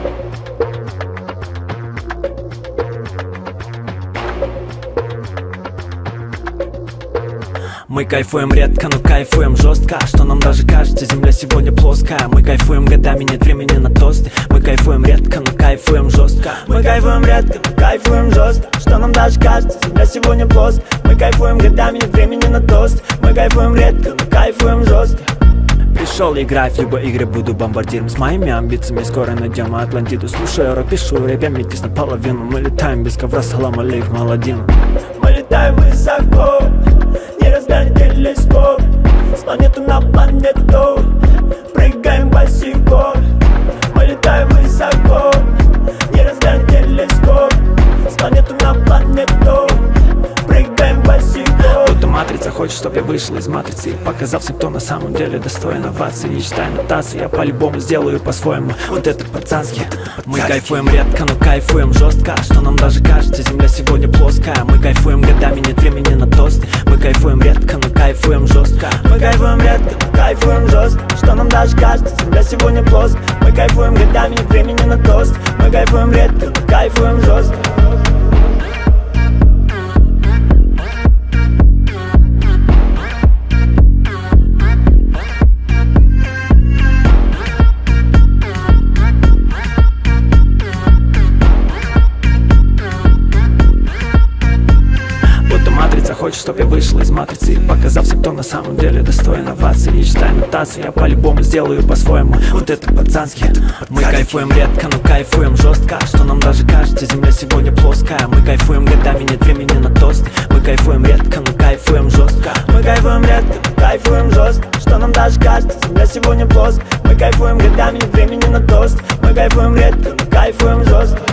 Мы кайфуем редко, но кайфуем жестко. Что нам даже кажется, земля сегодня плоская. Мы кайфуем годами, нет времени на тосты. Мы кайфуем редко, но кайфуем жестко. Мы кайфуем редко, но кайфуем жестко. Что нам даже кажется, земля сегодня плоская. Мы кайфуем годами, нет времени на тосты. Мы кайфуем редко, но кайфуем жестко. Пришел играть в любой игре, буду бомбардиром. С моими амбициями скоро найдем Атлантиду. Слушаю рэп, пишу рэп, я метис наполовину. Мы летаем без ковра, салам алейкум, Аладдин. Мы летаем высоко, не разгонит телескоп. С планеты на планету прыгаем босиком. Мы летаем высоко, не разгонит телескоп. С планеты на планету прыгаем босиком. Будто матрица хочет, чтоб я вышел из матрицы и показал всем, кто на самом деле достоин овации. Не читай нотации, я по-любому сделаю по-своему. Вот это пацанский. Мы кайфуем редко, но кайфуем жестко. Что нам даже кажется, земля сегодня плоская. Мы кайфуем годами, нет времени на тосты. Мы кайфуем редко, но кайфуем жестко. Мы кайфуем редко, но кайфуем жестко. Что нам даже кажется, земля сегодня плоская. Мы кайфуем годами, нет времени на тост. Мы кайфуем редко, но кайфуем жестко. Хочет, чтоб я вышел из матрицы и показал всем, кто на самом деле достоин овации. Не читай нотации, я по-любому сделаю по-своему. Вот это пацанский. Мы кайфуем редко, но кайфуем жестко. Что нам даже кажется, земля сегодня плоская. Мы кайфуем годами, нет времени на тосты. Мы кайфуем редко, но кайфуем жестко. Мы кайфуем редко, но кайфуем жестко. Что нам даже кажется, земля сегодня плоская. Мы кайфуем годами, нет времени на тост. Мы кайфуем редко, но кайфуем жестко.